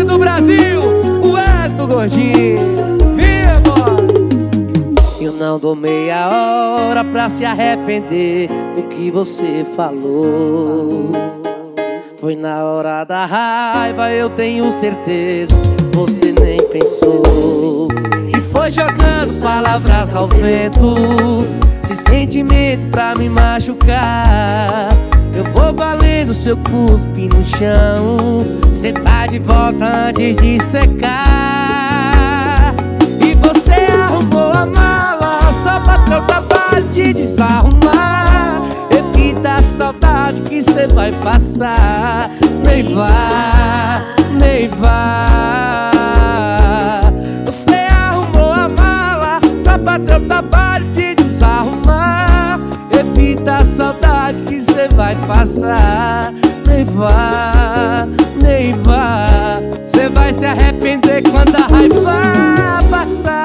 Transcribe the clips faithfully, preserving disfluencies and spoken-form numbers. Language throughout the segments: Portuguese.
do Brasil, o Elton Gordinho. Minha boy. Eu não dou meia hora pra se arrepender do que você falou. Foi na hora da raiva, eu tenho certeza, você nem pensou. E foi jogando palavras ao vento, sem sentimento pra me machucar. Eu vou valendo seu cuspe no chão, cê tá de volta antes de secar. E você arrumou a mala só pra ter o trabalho de desarrumar. Evita a saudade que cê vai passar. Nem vá, nem vá. Você arrumou a mala só pra ter o trabalho de desarrumar. Evita a saudade que cê vai passar. Nem vá, nem vá. Cê vai se arrepender quando a raiva passar.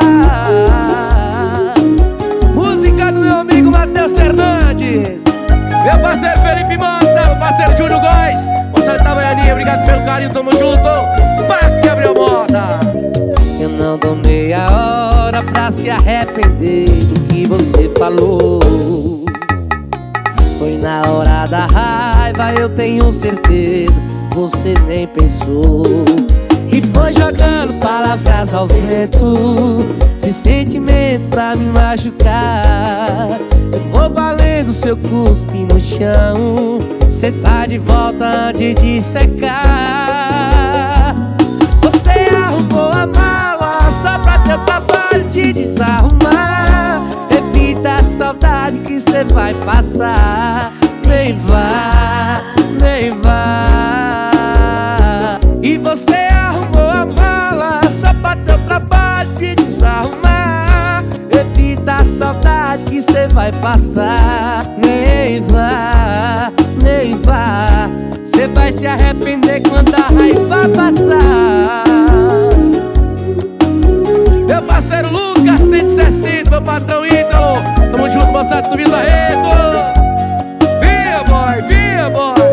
Música do meu amigo Matheus Fernandes, meu parceiro Felipe Manta, meu parceiro Júlio Góes, Gonçalo Itabaianinha, obrigado pelo carinho, tamo junto. Parque Gabriel Mota. Eu não dou meia hora pra se arrepender do que você falou. Foi na hora da raiva, eu tenho certeza, você nem pensou. E foi jogando palavras ao vento, sem sentimento pra me machucar. Eu vou valendo seu cuspe no chão, cê tá de volta antes de secar. Você arrumou a mala só pra ter o trabalho de desarrumar. Evita a saudade que cê vai passar. Nem vá, nem vá. E você arrumou a mala só pra ter o trabalho de desarrumar. Evita a saudade que cê vai passar. Nem vá, nem vá. Cê vai se arrepender quando a raiva passar. Meu parceiro Lucas cento e sessenta, meu patrão Ítalo, tamo junto, moçada do Vila Reto. Via boy, via boy.